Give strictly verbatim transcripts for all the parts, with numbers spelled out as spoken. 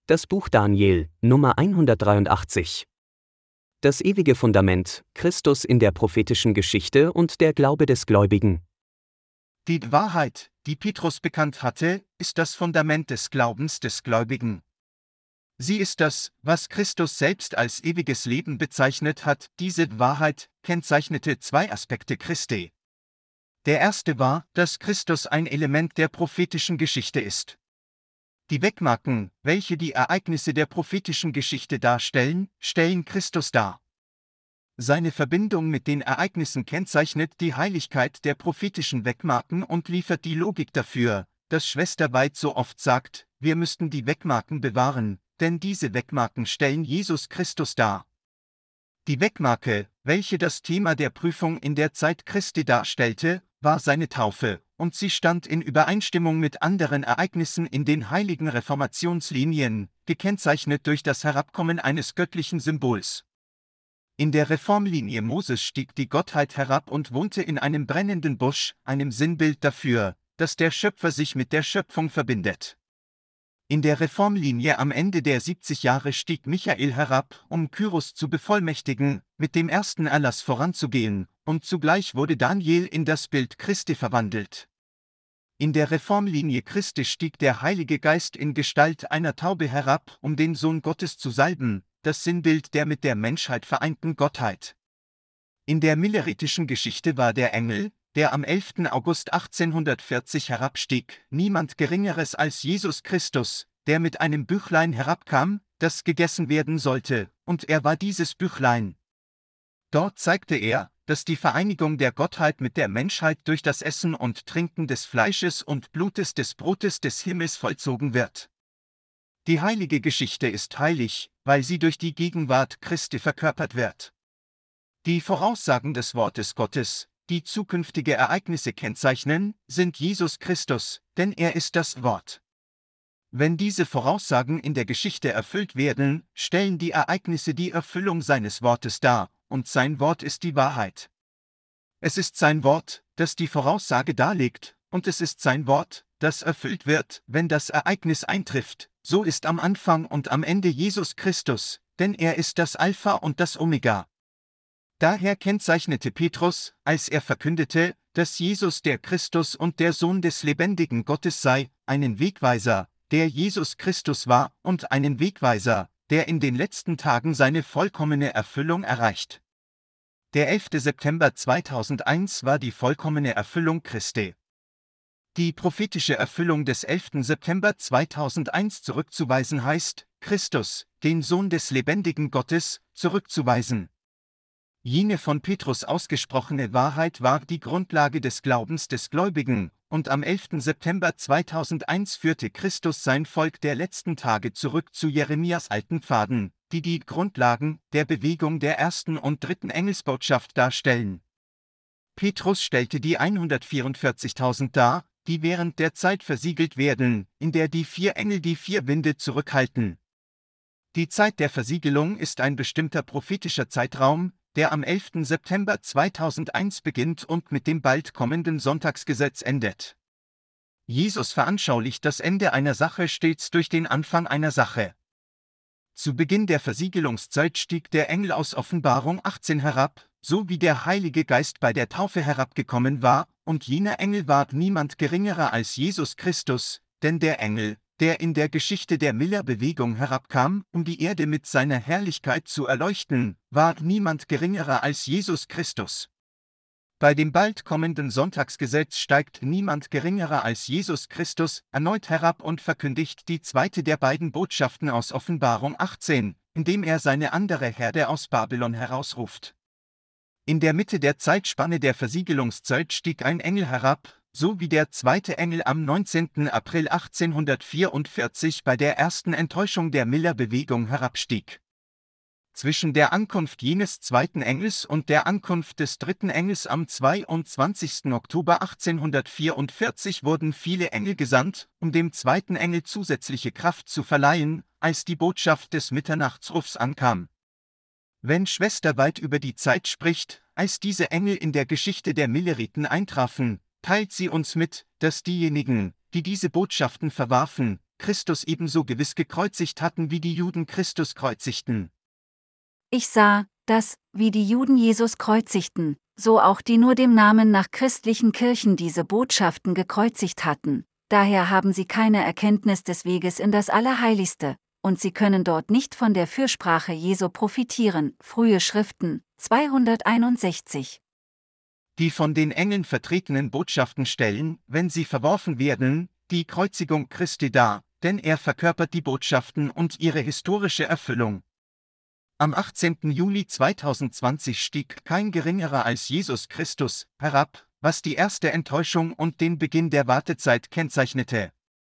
Das Buch Daniel, Nummer hundertdreiundachtzig. Das ewige Fundament, Christus in der prophetischen Geschichte und der Glaube des Gläubigen. Die Wahrheit, die Petrus bekannt hatte, ist das Fundament des Glaubens des Gläubigen. Sie ist das, was Christus selbst als ewiges Leben bezeichnet hat. Diese Wahrheit kennzeichnete zwei Aspekte Christi. Der erste war, dass Christus ein Element der prophetischen Geschichte ist. Die Wegmarken, welche die Ereignisse der prophetischen Geschichte darstellen, stellen Christus dar. Seine Verbindung mit den Ereignissen kennzeichnet die Heiligkeit der prophetischen Wegmarken und liefert die Logik dafür, dass Schwester White so oft sagt, wir müssten die Wegmarken bewahren, denn diese Wegmarken stellen Jesus Christus dar. Die Wegmarke, welche das Thema der Prüfung in der Zeit Christi darstellte, war seine Taufe, und sie stand in Übereinstimmung mit anderen Ereignissen in den heiligen Reformationslinien, gekennzeichnet durch das Herabkommen eines göttlichen Symbols. In der Reformlinie Moses stieg die Gottheit herab und wohnte in einem brennenden Busch, einem Sinnbild dafür, dass der Schöpfer sich mit der Schöpfung verbindet. In der Reformlinie am Ende der siebzig Jahre stieg Michael herab, um Kyros zu bevollmächtigen, mit dem ersten Erlass voranzugehen, und zugleich wurde Daniel in das Bild Christi verwandelt. In der Reformlinie Christi stieg der Heilige Geist in Gestalt einer Taube herab, um den Sohn Gottes zu salben, das Sinnbild der mit der Menschheit vereinten Gottheit. In der milleritischen Geschichte war der Engel, der am elften August achtzehnhundertvierzig herabstieg, niemand Geringeres als Jesus Christus, der mit einem Büchlein herabkam, das gegessen werden sollte, und er war dieses Büchlein. Dort zeigte er, dass die Vereinigung der Gottheit mit der Menschheit durch das Essen und Trinken des Fleisches und Blutes des Brotes des Himmels vollzogen wird. Die heilige Geschichte ist heilig, weil sie durch die Gegenwart Christi verkörpert wird. Die Voraussagen des Wortes Gottes, die zukünftige Ereignisse kennzeichnen, sind Jesus Christus, denn er ist das Wort. Wenn diese Voraussagen in der Geschichte erfüllt werden, stellen die Ereignisse die Erfüllung seines Wortes dar, und sein Wort ist die Wahrheit. Es ist sein Wort, das die Voraussage darlegt, und es ist sein Wort, das erfüllt wird, wenn das Ereignis eintrifft. So ist am Anfang und am Ende Jesus Christus, denn er ist das Alpha und das Omega. Daher kennzeichnete Petrus, als er verkündete, dass Jesus der Christus und der Sohn des lebendigen Gottes sei, einen Wegweiser, der Jesus Christus war, und einen Wegweiser, der in den letzten Tagen seine vollkommene Erfüllung erreicht. Der elfte September zweitausendeins war die vollkommene Erfüllung Christi. Die prophetische Erfüllung des elften September zweitausendeins zurückzuweisen heißt, Christus, den Sohn des lebendigen Gottes, zurückzuweisen. Jene von Petrus ausgesprochene Wahrheit war die Grundlage des Glaubens des Gläubigen, und am elften September zweitausendeins führte Christus sein Volk der letzten Tage zurück zu Jeremias alten Pfaden, die die Grundlagen der Bewegung der ersten und dritten Engelsbotschaft darstellen. Petrus stellte die hundertvierundvierzigtausend dar, die während der Zeit versiegelt werden, in der die vier Engel die vier Winde zurückhalten. Die Zeit der Versiegelung ist ein bestimmter prophetischer Zeitraum, der am elften September zweitausendeins beginnt und mit dem bald kommenden Sonntagsgesetz endet. Jesus veranschaulicht das Ende einer Sache stets durch den Anfang einer Sache. Zu Beginn der Versiegelungszeit stieg der Engel aus Offenbarung achtzehn herab, so wie der Heilige Geist bei der Taufe herabgekommen war, und jener Engel war niemand geringerer als Jesus Christus, denn der Engel, der in der Geschichte der Miller-Bewegung herabkam, um die Erde mit seiner Herrlichkeit zu erleuchten, war niemand geringerer als Jesus Christus. Bei dem bald kommenden Sonntagsgesetz steigt niemand geringerer als Jesus Christus erneut herab und verkündigt die zweite der beiden Botschaften aus Offenbarung achtzehn, indem er seine andere Herde aus Babylon herausruft. In der Mitte der Zeitspanne der Versiegelungszeit stieg ein Engel herab, so wie der zweite Engel am neunzehnten April achtzehnhundertvierundvierzig bei der ersten Enttäuschung der Miller-Bewegung herabstieg. Zwischen der Ankunft jenes zweiten Engels und der Ankunft des dritten Engels am zweiundzwanzigsten Oktober achtzehnhundertvierundvierzig wurden viele Engel gesandt, um dem zweiten Engel zusätzliche Kraft zu verleihen, als die Botschaft des Mitternachtsrufs ankam. Wenn Schwester White über die Zeit spricht, als diese Engel in der Geschichte der Milleriten eintrafen, teilt sie uns mit, dass diejenigen, die diese Botschaften verwarfen, Christus ebenso gewiss gekreuzigt hatten, wie die Juden Christus kreuzigten. Ich sah, dass, wie die Juden Jesus kreuzigten, so auch die nur dem Namen nach christlichen Kirchen diese Botschaften gekreuzigt hatten. Daher haben sie keine Erkenntnis des Weges in das Allerheiligste, und sie können dort nicht von der Fürsprache Jesu profitieren. Frühe Schriften, zweihunderteinundsechzig. Die von den Engeln vertretenen Botschaften stellen, wenn sie verworfen werden, die Kreuzigung Christi dar, denn er verkörpert die Botschaften und ihre historische Erfüllung. Am achtzehnten Juli zweitausendzwanzig stieg kein Geringerer als Jesus Christus herab, was die erste Enttäuschung und den Beginn der Wartezeit kennzeichnete.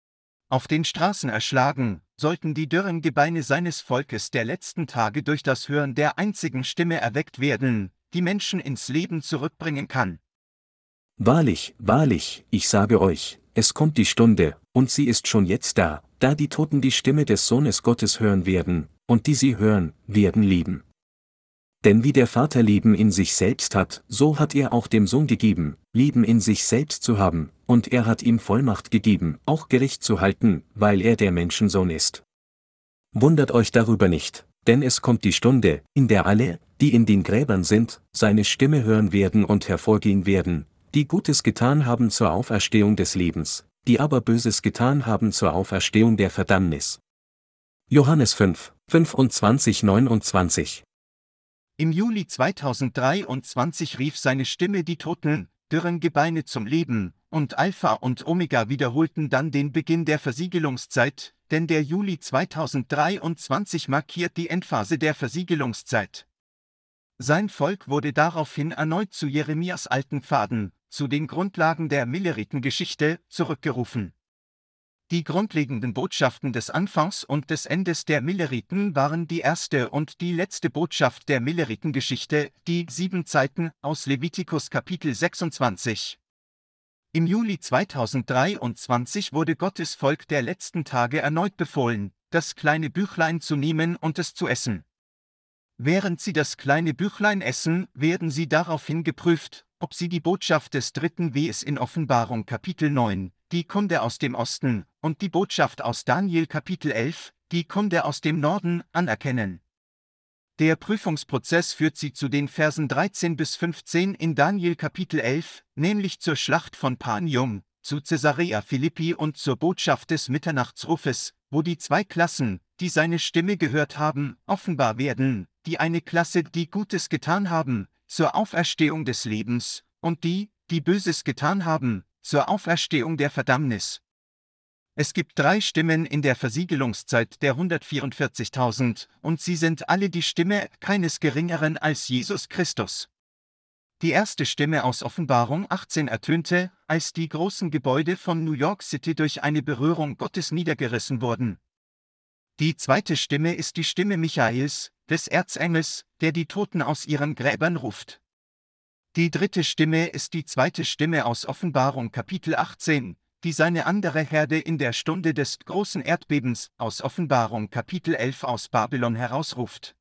Auf den Straßen erschlagen, sollten die dürren Gebeine seines Volkes der letzten Tage durch das Hören der einzigen Stimme erweckt werden, die Menschen ins Leben zurückbringen kann. Wahrlich, wahrlich, ich sage euch, es kommt die Stunde, und sie ist schon jetzt da, da die Toten die Stimme des Sohnes Gottes hören werden, und die sie hören, werden leben. Denn wie der Vater Leben in sich selbst hat, so hat er auch dem Sohn gegeben, Leben in sich selbst zu haben, und er hat ihm Vollmacht gegeben, auch Gericht zu halten, weil er der Menschensohn ist. Wundert euch darüber nicht, denn es kommt die Stunde, in der alle, die in den Gräbern sind, seine Stimme hören werden und hervorgehen werden, die Gutes getan haben zur Auferstehung des Lebens, die aber Böses getan haben zur Auferstehung der Verdammnis. Johannes fünf, fünfundzwanzig bis neunundzwanzig. Im Juli zweitausenddreiundzwanzig rief seine Stimme die toten, dürren Gebeine zum Leben, und Alpha und Omega wiederholten dann den Beginn der Versiegelungszeit, denn der Juli zweitausenddreiundzwanzig markiert die Endphase der Versiegelungszeit. Sein Volk wurde daraufhin erneut zu Jeremias alten Pfaden, zu den Grundlagen der Milleritengeschichte, zurückgerufen. Die grundlegenden Botschaften des Anfangs und des Endes der Milleriten waren die erste und die letzte Botschaft der Milleritengeschichte, die sieben Zeiten aus Levitikus Kapitel sechsundzwanzig. Im Juli zweitausenddreiundzwanzig wurde Gottes Volk der letzten Tage erneut befohlen, das kleine Büchlein zu nehmen und es zu essen. Während sie das kleine Büchlein essen, werden sie daraufhin geprüft, ob sie die Botschaft des dritten Wes in Offenbarung Kapitel neun, die Kunde aus dem Osten, und die Botschaft aus Daniel Kapitel elf, die Kunde aus dem Norden, anerkennen. Der Prüfungsprozess führt sie zu den Versen dreizehn bis fünfzehn in Daniel Kapitel elf, nämlich zur Schlacht von Panium, zu Caesarea Philippi und zur Botschaft des Mitternachtsrufes, wo die zwei Klassen, die seine Stimme gehört haben, offenbar werden, die eine Klasse, die Gutes getan haben, zur Auferstehung des Lebens, und die, die Böses getan haben, zur Auferstehung der Verdammnis. Es gibt drei Stimmen in der Versiegelungszeit der hundertvierundvierzigtausend, und sie sind alle die Stimme keines Geringeren als Jesus Christus. Die erste Stimme aus Offenbarung achtzehn ertönte, als die großen Gebäude von New York City durch eine Berührung Gottes niedergerissen wurden. Die zweite Stimme ist die Stimme Michaels, des Erzengels, der die Toten aus ihren Gräbern ruft. Die dritte Stimme ist die zweite Stimme aus Offenbarung Kapitel achtzehn, die seine andere Herde in der Stunde des großen Erdbebens aus Offenbarung Kapitel elf aus Babylon herausruft.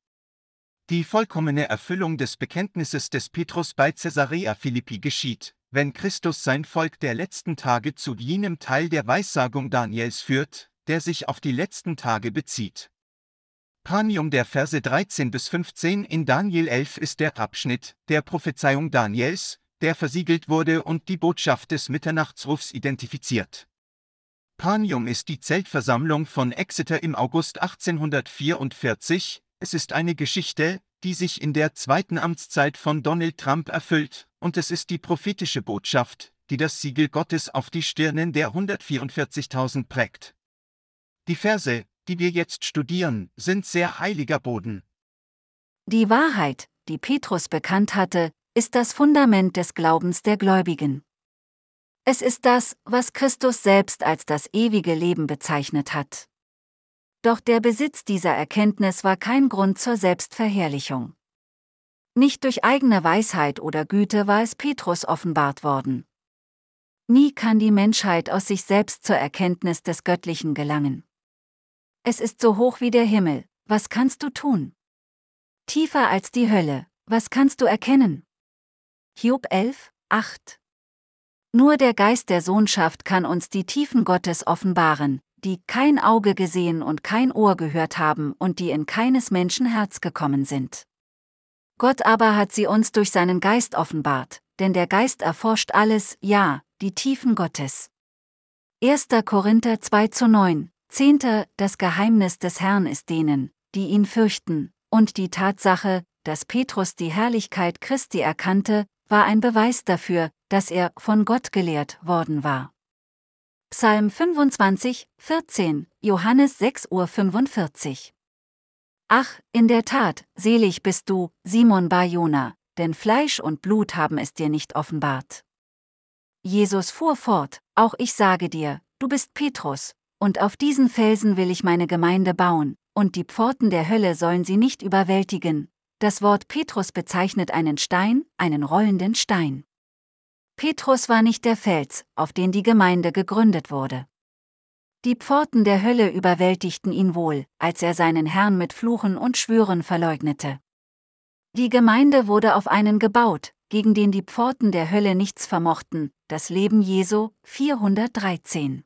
Die vollkommene Erfüllung des Bekenntnisses des Petrus bei Caesarea Philippi geschieht, wenn Christus sein Volk der letzten Tage zu jenem Teil der Weissagung Daniels führt, der sich auf die letzten Tage bezieht. Panium der Verse dreizehn bis fünfzehn in Daniel elf ist der Abschnitt der Prophezeiung Daniels, der versiegelt wurde und die Botschaft des Mitternachtsrufs identifiziert. Panium ist die Zeltversammlung von Exeter im August achtzehnhundertvierundvierzig, es ist eine Geschichte, die sich in der zweiten Amtszeit von Donald Trump erfüllt, und es ist die prophetische Botschaft, die das Siegel Gottes auf die Stirnen der hundertvierundvierzigtausend prägt. Die Verse, die wir jetzt studieren, sind sehr heiliger Boden. Die Wahrheit, die Petrus bekannt hatte, ist das Fundament des Glaubens der Gläubigen. Es ist das, was Christus selbst als das ewige Leben bezeichnet hat. Doch der Besitz dieser Erkenntnis war kein Grund zur Selbstverherrlichung. Nicht durch eigene Weisheit oder Güte war es Petrus offenbart worden. Nie kann die Menschheit aus sich selbst zur Erkenntnis des Göttlichen gelangen. Es ist so hoch wie der Himmel, was kannst du tun? Tiefer als die Hölle, was kannst du erkennen? Hiob elf, acht. Nur der Geist der Sohnschaft kann uns die Tiefen Gottes offenbaren, die kein Auge gesehen und kein Ohr gehört haben und die in keines Menschen Herz gekommen sind. Gott aber hat sie uns durch seinen Geist offenbart, denn der Geist erforscht alles, ja, die Tiefen Gottes. erster Korinther zwei zu neun, zehnter Das Geheimnis des Herrn ist denen, die ihn fürchten, und die Tatsache, dass Petrus die Herrlichkeit Christi erkannte, war ein Beweis dafür, dass er von Gott gelehrt worden war. Psalm fünfundzwanzig, vierzehn, Johannes sechs Uhr fünfundvierzig. Ach, in der Tat, selig bist du, Simon Bar-Jona, denn Fleisch und Blut haben es dir nicht offenbart. Jesus fuhr fort, auch ich sage dir, du bist Petrus, und auf diesen Felsen will ich meine Gemeinde bauen, und die Pforten der Hölle sollen sie nicht überwältigen. Das Wort Petrus bezeichnet einen Stein, einen rollenden Stein. Petrus war nicht der Fels, auf den die Gemeinde gegründet wurde. Die Pforten der Hölle überwältigten ihn wohl, als er seinen Herrn mit Fluchen und Schwüren verleugnete. Die Gemeinde wurde auf einen gebaut, gegen den die Pforten der Hölle nichts vermochten, das Leben Jesu, vierhundertdreizehn.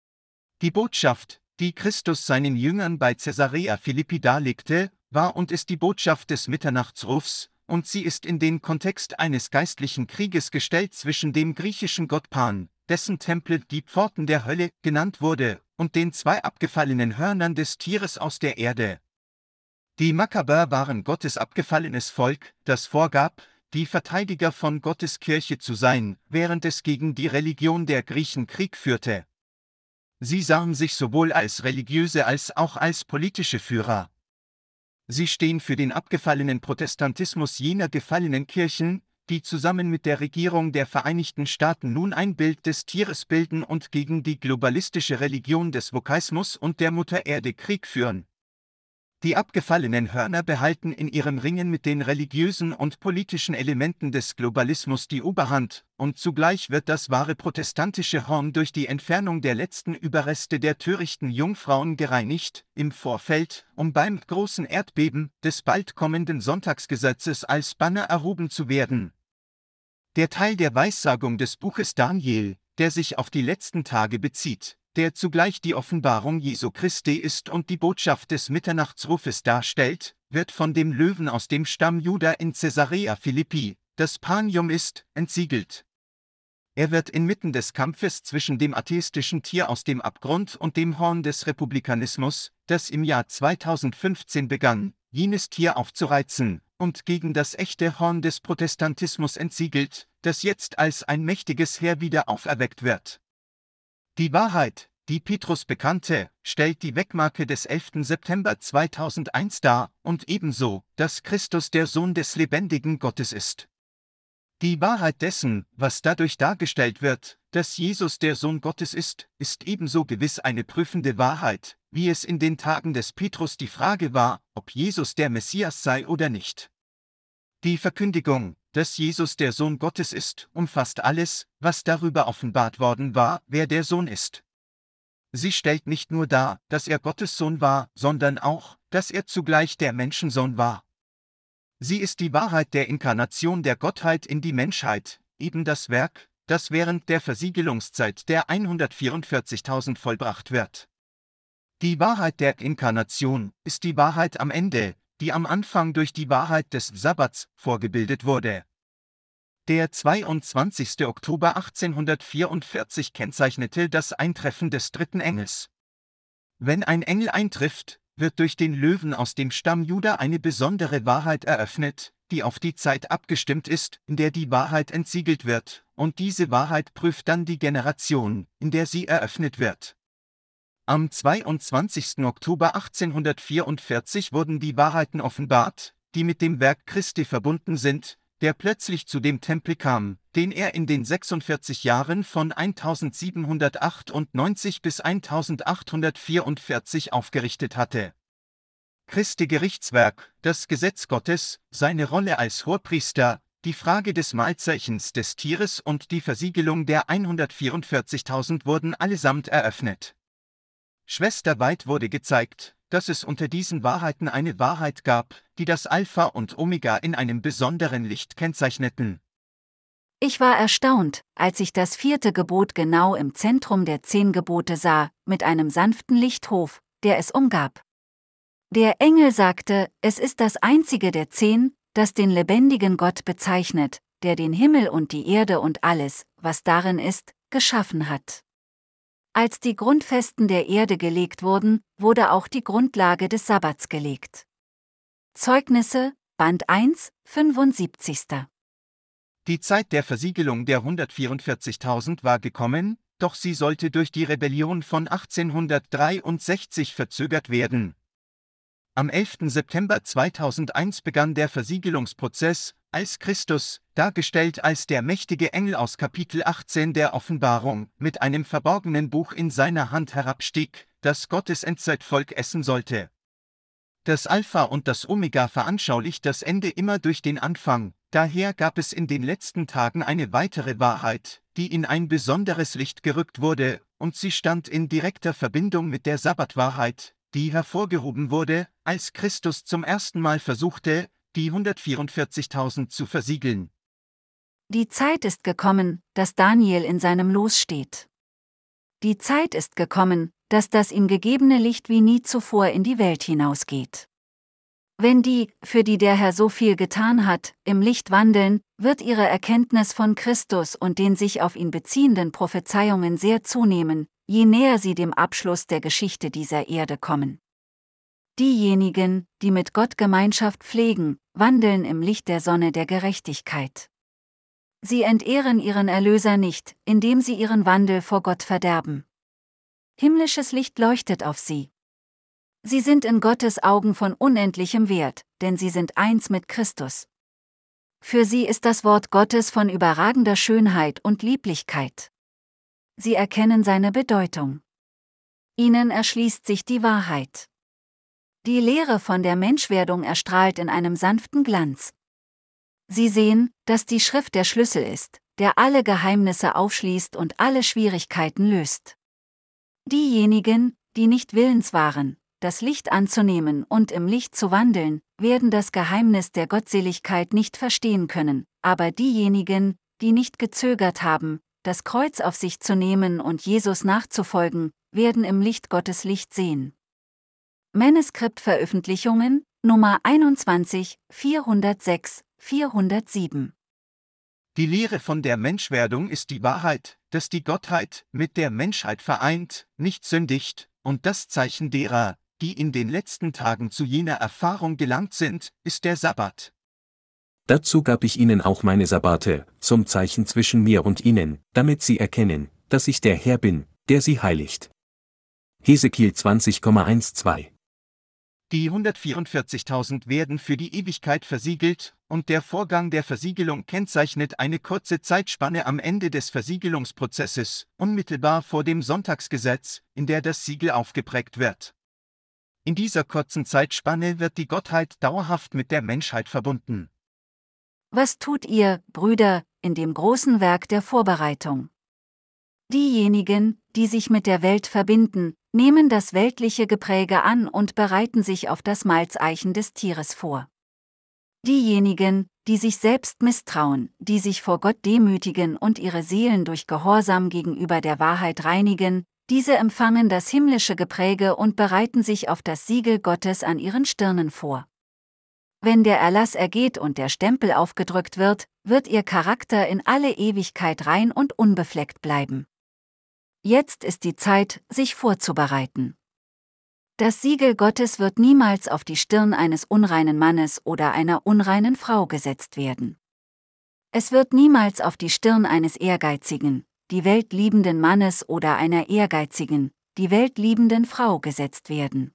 Die Botschaft, die Christus seinen Jüngern bei Caesarea Philippi darlegte, war und ist die Botschaft des Mitternachtsrufs, und sie ist in den Kontext eines geistlichen Krieges gestellt zwischen dem griechischen Gott Pan, dessen Tempel die Pforten der Hölle genannt wurde, und den zwei abgefallenen Hörnern des Tieres aus der Erde. Die Makkaber waren Gottes abgefallenes Volk, das vorgab, die Verteidiger von Gottes Kirche zu sein, während es gegen die Religion der Griechen Krieg führte. Sie sahen sich sowohl als religiöse als auch als politische Führer. Sie stehen für den abgefallenen Protestantismus jener gefallenen Kirchen, die zusammen mit der Regierung der Vereinigten Staaten nun ein Bild des Tieres bilden und gegen die globalistische Religion des Wokeismus und der Mutter Erde Krieg führen. Die abgefallenen Hörner behalten in ihrem Ringen mit den religiösen und politischen Elementen des Globalismus die Oberhand, und zugleich wird das wahre protestantische Horn durch die Entfernung der letzten Überreste der törichten Jungfrauen gereinigt, im Vorfeld, um beim großen Erdbeben des bald kommenden Sonntagsgesetzes als Banner erhoben zu werden. Der Teil der Weissagung des Buches Daniel, der sich auf die letzten Tage bezieht, der zugleich die Offenbarung Jesu Christi ist und die Botschaft des Mitternachtsrufes darstellt, wird von dem Löwen aus dem Stamm Juda in Caesarea Philippi, das Panium ist, entsiegelt. Er wird inmitten des Kampfes zwischen dem atheistischen Tier aus dem Abgrund und dem Horn des Republikanismus, das im Jahr zweitausendfünfzehn begann, jenes Tier aufzureizen, und gegen das echte Horn des Protestantismus entsiegelt, das jetzt als ein mächtiges Heer wieder auferweckt wird. Die Wahrheit, die Petrus bekannte, stellt die Wegmarke des elften September zweitausendeins dar und ebenso, dass Christus der Sohn des lebendigen Gottes ist. Die Wahrheit dessen, was dadurch dargestellt wird, dass Jesus der Sohn Gottes ist, ist ebenso gewiss eine prüfende Wahrheit, wie es in den Tagen des Petrus die Frage war, ob Jesus der Messias sei oder nicht. Die Verkündigung, dass Jesus der Sohn Gottes ist, umfasst alles, was darüber offenbart worden war, wer der Sohn ist. Sie stellt nicht nur dar, dass er Gottes Sohn war, sondern auch, dass er zugleich der Menschensohn war. Sie ist die Wahrheit der Inkarnation der Gottheit in die Menschheit, eben das Werk, das während der Versiegelungszeit der hundertvierundvierzigtausend vollbracht wird. Die Wahrheit der Inkarnation ist die Wahrheit am Ende, die am Anfang durch die Wahrheit des Sabbats vorgebildet wurde. Der zweiundzwanzigster Oktober achtzehnhundertvierundvierzig kennzeichnete das Eintreffen des dritten Engels. Wenn ein Engel eintrifft, wird durch den Löwen aus dem Stamm Juda eine besondere Wahrheit eröffnet, die auf die Zeit abgestimmt ist, in der die Wahrheit entsiegelt wird, und diese Wahrheit prüft dann die Generation, in der sie eröffnet wird. Am zweiundzwanzigsten Oktober achtzehnhundertvierundvierzig wurden die Wahrheiten offenbart, die mit dem Werk Christi verbunden sind, der plötzlich zu dem Tempel kam, den er in den sechsundvierzig Jahren von eintausendsiebenhundertachtundneunzig bis eintausendachthundertvierundvierzig aufgerichtet hatte. Christi Gerichtswerk, das Gesetz Gottes, seine Rolle als Hohepriester, die Frage des Mahlzeichens des Tieres und die Versiegelung der hundertvierundvierzigtausend wurden allesamt eröffnet. Schwesterweit wurde gezeigt, dass es unter diesen Wahrheiten eine Wahrheit gab, die das Alpha und Omega in einem besonderen Licht kennzeichneten. Ich war erstaunt, als ich das vierte Gebot genau im Zentrum der zehn Gebote sah, mit einem sanften Lichthof, der es umgab. Der Engel sagte, es ist das einzige der zehn, das den lebendigen Gott bezeichnet, der den Himmel und die Erde und alles, was darin ist, geschaffen hat. Als die Grundfesten der Erde gelegt wurden, wurde auch die Grundlage des Sabbats gelegt. Zeugnisse, Band eins, fünfundsiebzig. Die Zeit der Versiegelung der hundertvierundvierzigtausend war gekommen, doch sie sollte durch die Rebellion von achtzehnhundertdreiundsechzig verzögert werden. Am elften September zweitausendeins begann der Versiegelungsprozess, als Christus, dargestellt als der mächtige Engel aus Kapitel achtzehn der Offenbarung, mit einem verborgenen Buch in seiner Hand herabstieg, das Gottes Endzeitvolk essen sollte. Das Alpha und das Omega veranschaulicht das Ende immer durch den Anfang, daher gab es in den letzten Tagen eine weitere Wahrheit, die in ein besonderes Licht gerückt wurde, und sie stand in direkter Verbindung mit der Sabbatwahrheit, die hervorgehoben wurde, als Christus zum ersten Mal versuchte, die hundertvierundvierzigtausend zu versiegeln. Die Zeit ist gekommen, dass Daniel in seinem Los steht. Die Zeit ist gekommen, dass das ihm gegebene Licht wie nie zuvor in die Welt hinausgeht. Wenn die, für die der Herr so viel getan hat, im Licht wandeln, wird ihre Erkenntnis von Christus und den sich auf ihn beziehenden Prophezeiungen sehr zunehmen, je näher sie dem Abschluss der Geschichte dieser Erde kommen. Diejenigen, die mit Gott Gemeinschaft pflegen, wandeln im Licht der Sonne der Gerechtigkeit. Sie entehren ihren Erlöser nicht, indem sie ihren Wandel vor Gott verderben. Himmlisches Licht leuchtet auf sie. Sie sind in Gottes Augen von unendlichem Wert, denn sie sind eins mit Christus. Für sie ist das Wort Gottes von überragender Schönheit und Lieblichkeit. Sie erkennen seine Bedeutung. Ihnen erschließt sich die Wahrheit. Die Lehre von der Menschwerdung erstrahlt in einem sanften Glanz. Sie sehen, dass die Schrift der Schlüssel ist, der alle Geheimnisse aufschließt und alle Schwierigkeiten löst. Diejenigen, die nicht willens waren, das Licht anzunehmen und im Licht zu wandeln, werden das Geheimnis der Gottseligkeit nicht verstehen können, aber diejenigen, die nicht gezögert haben, das Kreuz auf sich zu nehmen und Jesus nachzufolgen, werden im Licht Gottes Licht sehen. Manuskriptveröffentlichungen, Nummer einundzwanzig, vierhundertsechs, vierhundertsieben. Die Lehre von der Menschwerdung ist die Wahrheit, dass die Gottheit mit der Menschheit vereint, nicht sündigt, und das Zeichen derer, die in den letzten Tagen zu jener Erfahrung gelangt sind, ist der Sabbat. Dazu gab ich ihnen auch meine Sabbate, zum Zeichen zwischen mir und ihnen, damit sie erkennen, dass ich der Herr bin, der sie heiligt. Hesekiel zwanzig, eins bis zwei. Die hundertvierundvierzigtausend werden für die Ewigkeit versiegelt, und der Vorgang der Versiegelung kennzeichnet eine kurze Zeitspanne am Ende des Versiegelungsprozesses, unmittelbar vor dem Sonntagsgesetz, in der das Siegel aufgeprägt wird. In dieser kurzen Zeitspanne wird die Gottheit dauerhaft mit der Menschheit verbunden. Was tut ihr, Brüder, in dem großen Werk der Vorbereitung? Diejenigen, die sich mit der Welt verbinden, nehmen das weltliche Gepräge an und bereiten sich auf das Malzeichen des Tieres vor. Diejenigen, die sich selbst misstrauen, die sich vor Gott demütigen und ihre Seelen durch Gehorsam gegenüber der Wahrheit reinigen, diese empfangen das himmlische Gepräge und bereiten sich auf das Siegel Gottes an ihren Stirnen vor. Wenn der Erlass ergeht und der Stempel aufgedrückt wird, wird ihr Charakter in alle Ewigkeit rein und unbefleckt bleiben. Jetzt ist die Zeit, sich vorzubereiten. Das Siegel Gottes wird niemals auf die Stirn eines unreinen Mannes oder einer unreinen Frau gesetzt werden. Es wird niemals auf die Stirn eines ehrgeizigen, die Welt liebenden Mannes oder einer ehrgeizigen, die Welt liebenden Frau gesetzt werden.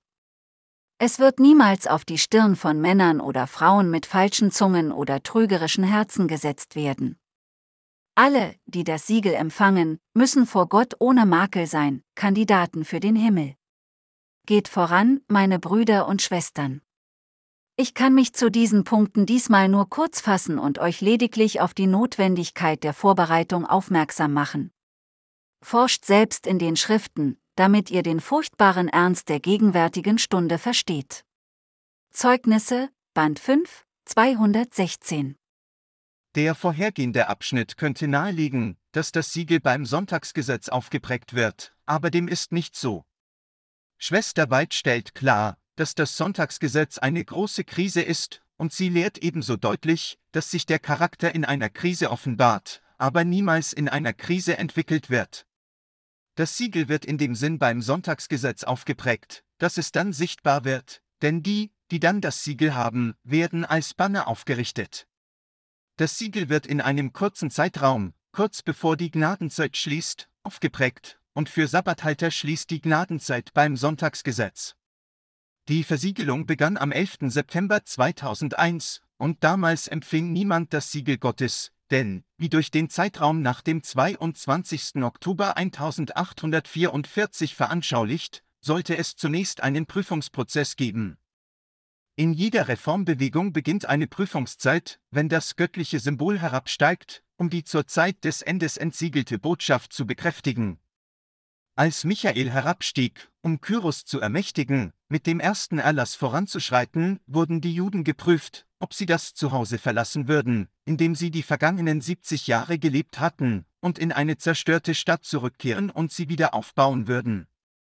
Es wird niemals auf die Stirn von Männern oder Frauen mit falschen Zungen oder trügerischen Herzen gesetzt werden. Alle, die das Siegel empfangen, müssen vor Gott ohne Makel sein, Kandidaten für den Himmel. Geht voran, meine Brüder und Schwestern. Ich kann mich zu diesen Punkten diesmal nur kurz fassen und euch lediglich auf die Notwendigkeit der Vorbereitung aufmerksam machen. Forscht selbst in den Schriften, damit ihr den furchtbaren Ernst der gegenwärtigen Stunde versteht. Zeugnisse, Band fünf, zweihundertsechzehn. Der vorhergehende Abschnitt könnte nahelegen, dass das Siegel beim Sonntagsgesetz aufgeprägt wird, aber dem ist nicht so. Schwester White stellt klar, dass das Sonntagsgesetz eine große Krise ist, und sie lehrt ebenso deutlich, dass sich der Charakter in einer Krise offenbart, aber niemals in einer Krise entwickelt wird. Das Siegel wird in dem Sinn beim Sonntagsgesetz aufgeprägt, dass es dann sichtbar wird, denn die, die dann das Siegel haben, werden als Banner aufgerichtet. Das Siegel wird in einem kurzen Zeitraum, kurz bevor die Gnadenzeit schließt, aufgeprägt, und für Sabbathalter schließt die Gnadenzeit beim Sonntagsgesetz. Die Versiegelung begann am elften September zweitausendeins, und damals empfing niemand das Siegel Gottes, denn, wie durch den Zeitraum nach dem zweiundzwanzigsten Oktober eintausendachthundertvierundvierzig veranschaulicht, sollte es zunächst einen Prüfungsprozess geben. In jeder Reformbewegung beginnt eine Prüfungszeit, wenn das göttliche Symbol herabsteigt, um die zur Zeit des Endes entsiegelte Botschaft zu bekräftigen. Als Michael herabstieg, um Kyros zu ermächtigen, mit dem ersten Erlass voranzuschreiten, wurden die Juden geprüft, ob sie das Zuhause verlassen würden, in dem sie die vergangenen siebzig Jahre gelebt hatten, und in eine zerstörte Stadt zurückkehren und sie wieder aufbauen würden.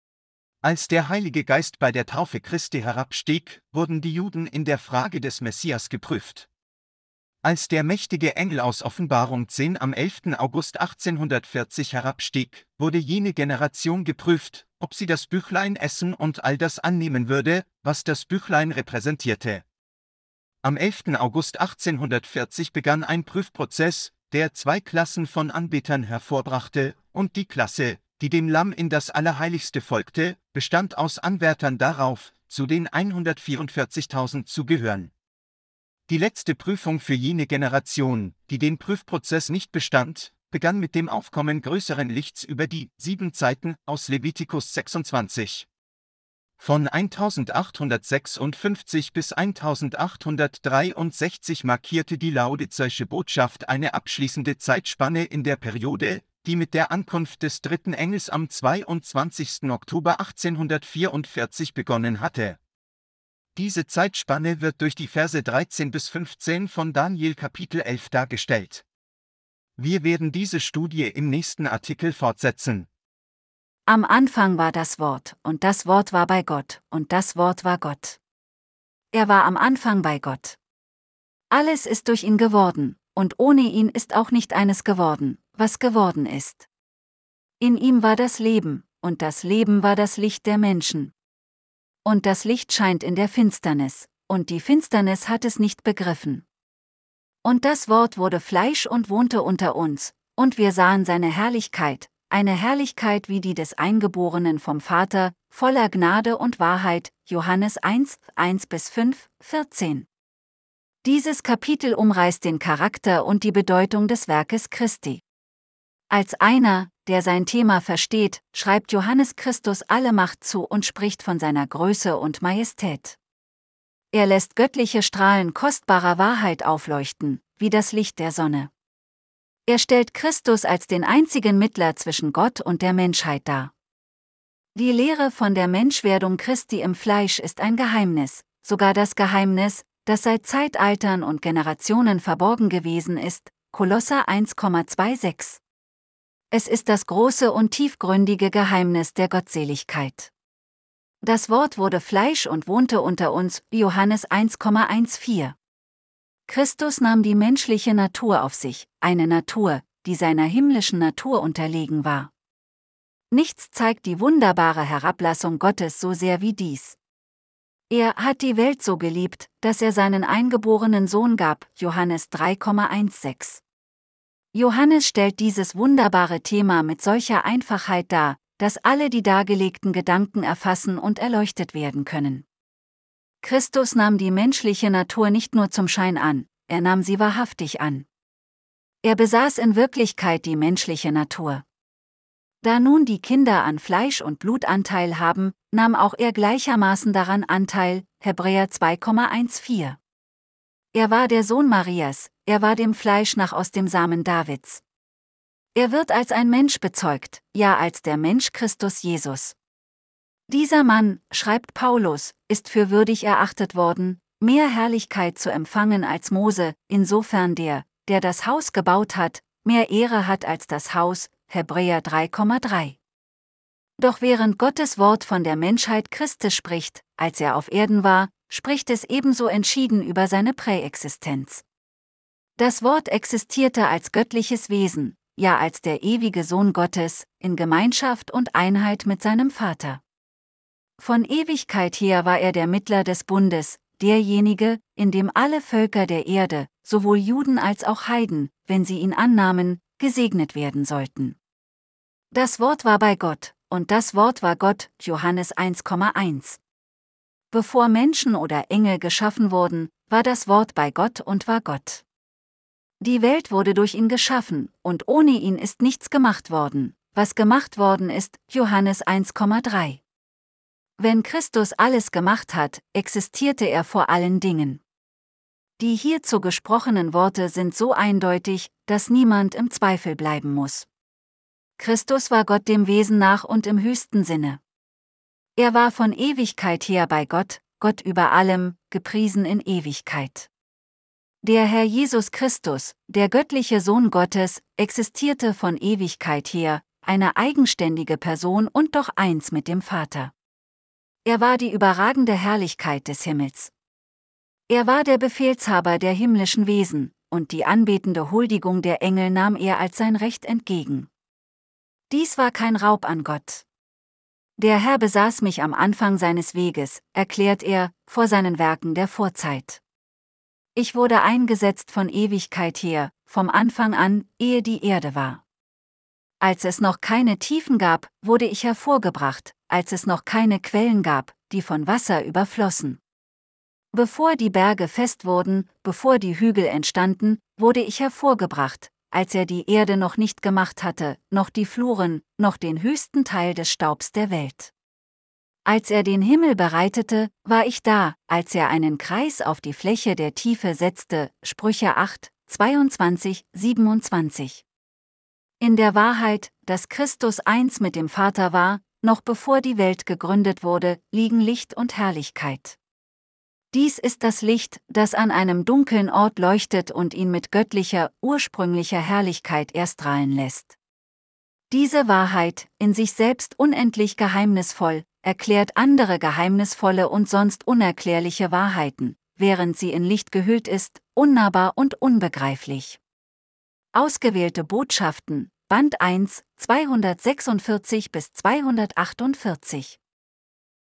Als der Heilige Geist bei der Taufe Christi herabstieg, wurden die Juden in der Frage des Messias geprüft. Als der mächtige Engel aus Offenbarung zehn am elften August achtzehnhundertvierzig herabstieg, wurde jene Generation geprüft, ob sie das Büchlein essen und all das annehmen würde, was das Büchlein repräsentierte. Am elften August achtzehnhundertvierzig begann ein Prüfprozess, der zwei Klassen von Anbetern hervorbrachte, und die Klasse, die dem Lamm in das Allerheiligste folgte, bestand aus Anwärtern darauf, zu den hundertvierundvierzigtausend zu gehören. Die letzte Prüfung für jene Generation, die den Prüfprozess nicht bestand, begann mit dem Aufkommen größeren Lichts über die sieben Zeiten aus Levitikus sechsundzwanzig. Von eintausendachthundertsechsundfünfzig bis eintausendachthundertdreiundsechzig markierte die Laodiceische Botschaft eine abschließende Zeitspanne in der Periode, die mit der Ankunft des dritten Engels am zweiundzwanzigsten Oktober achtzehnhundertvierundvierzig begonnen hatte. Diese Zeitspanne wird durch die Verse dreizehn bis fünfzehn von Daniel Kapitel elf dargestellt. Wir werden diese Studie im nächsten Artikel fortsetzen. Am Anfang war das Wort, und das Wort war bei Gott, und das Wort war Gott. Er war am Anfang bei Gott. Alles ist durch ihn geworden, und ohne ihn ist auch nicht eines geworden, was geworden ist. In ihm war das Leben, und das Leben war das Licht der Menschen. Und das Licht scheint in der Finsternis, und die Finsternis hat es nicht begriffen. Und das Wort wurde Fleisch und wohnte unter uns, und wir sahen seine Herrlichkeit, eine Herrlichkeit wie die des Eingeborenen vom Vater, voller Gnade und Wahrheit, Johannes eins, eins bis fünf, vierzehn. Dieses Kapitel umreißt den Charakter und die Bedeutung des Werkes Christi. Als einer, der sein Thema versteht, schreibt Johannes Christus alle Macht zu und spricht von seiner Größe und Majestät. Er lässt göttliche Strahlen kostbarer Wahrheit aufleuchten, wie das Licht der Sonne. Er stellt Christus als den einzigen Mittler zwischen Gott und der Menschheit dar. Die Lehre von der Menschwerdung Christi im Fleisch ist ein Geheimnis, sogar das Geheimnis, das seit Zeitaltern und Generationen verborgen gewesen ist, Kolosser eins Komma sechsundzwanzig. Es ist das große und tiefgründige Geheimnis der Gottseligkeit. Das Wort wurde Fleisch und wohnte unter uns, Johannes eins Komma vierzehn. Christus nahm die menschliche Natur auf sich, eine Natur, die seiner himmlischen Natur unterlegen war. Nichts zeigt die wunderbare Herablassung Gottes so sehr wie dies. Er hat die Welt so geliebt, dass er seinen eingeborenen Sohn gab, Johannes drei Komma sechzehn. Johannes stellt dieses wunderbare Thema mit solcher Einfachheit dar, dass alle die dargelegten Gedanken erfassen und erleuchtet werden können. Christus nahm die menschliche Natur nicht nur zum Schein an, er nahm sie wahrhaftig an. Er besaß in Wirklichkeit die menschliche Natur. Da nun die Kinder an Fleisch und Blut Anteil haben, nahm auch er gleichermaßen daran Anteil, Hebräer zwei Komma vierzehn. Er war der Sohn Marias, er war dem Fleisch nach aus dem Samen Davids. Er wird als ein Mensch bezeugt, ja als der Mensch Christus Jesus. Dieser Mann, schreibt Paulus, ist für würdig erachtet worden, mehr Herrlichkeit zu empfangen als Mose, insofern der, der das Haus gebaut hat, mehr Ehre hat als das Haus, Hebräer drei Komma drei. Doch während Gottes Wort von der Menschheit Christi spricht, als er auf Erden war, spricht es ebenso entschieden über seine Präexistenz. Das Wort existierte als göttliches Wesen, ja als der ewige Sohn Gottes, in Gemeinschaft und Einheit mit seinem Vater. Von Ewigkeit her war er der Mittler des Bundes, derjenige, in dem alle Völker der Erde, sowohl Juden als auch Heiden, wenn sie ihn annahmen, gesegnet werden sollten. Das Wort war bei Gott, und das Wort war Gott, Johannes eins Komma eins. Bevor Menschen oder Engel geschaffen wurden, war das Wort bei Gott und war Gott. Die Welt wurde durch ihn geschaffen, und ohne ihn ist nichts gemacht worden, was gemacht worden ist, Johannes eins Komma drei. Wenn Christus alles gemacht hat, existierte er vor allen Dingen. Die hierzu gesprochenen Worte sind so eindeutig, dass niemand im Zweifel bleiben muss. Christus war Gott dem Wesen nach und im höchsten Sinne. Er war von Ewigkeit her bei Gott, Gott über allem, gepriesen in Ewigkeit. Der Herr Jesus Christus, der göttliche Sohn Gottes, existierte von Ewigkeit her, eine eigenständige Person und doch eins mit dem Vater. Er war die überragende Herrlichkeit des Himmels. Er war der Befehlshaber der himmlischen Wesen, und die anbetende Huldigung der Engel nahm er als sein Recht entgegen. Dies war kein Raub an Gott. Der Herr besaß mich am Anfang seines Weges, erklärt er, vor seinen Werken der Vorzeit. Ich wurde eingesetzt von Ewigkeit her, vom Anfang an, ehe die Erde war. Als es noch keine Tiefen gab, wurde ich hervorgebracht, als es noch keine Quellen gab, die von Wasser überflossen. Bevor die Berge fest wurden, bevor die Hügel entstanden, wurde ich hervorgebracht, als er die Erde noch nicht gemacht hatte, noch die Fluren, noch den höchsten Teil des Staubs der Welt. Als er den Himmel bereitete, war ich da, als er einen Kreis auf die Fläche der Tiefe setzte, Sprüche acht, zweiundzwanzig, siebenundzwanzig. In der Wahrheit, dass Christus eins mit dem Vater war, noch bevor die Welt gegründet wurde, liegen Licht und Herrlichkeit. Dies ist das Licht, das an einem dunklen Ort leuchtet und ihn mit göttlicher, ursprünglicher Herrlichkeit erstrahlen lässt. Diese Wahrheit, in sich selbst unendlich geheimnisvoll, erklärt andere geheimnisvolle und sonst unerklärliche Wahrheiten, während sie in Licht gehüllt ist, unnahbar und unbegreiflich. Ausgewählte Botschaften, Band eins, zweihundertsechsundvierzig bis zweihundertachtundvierzig.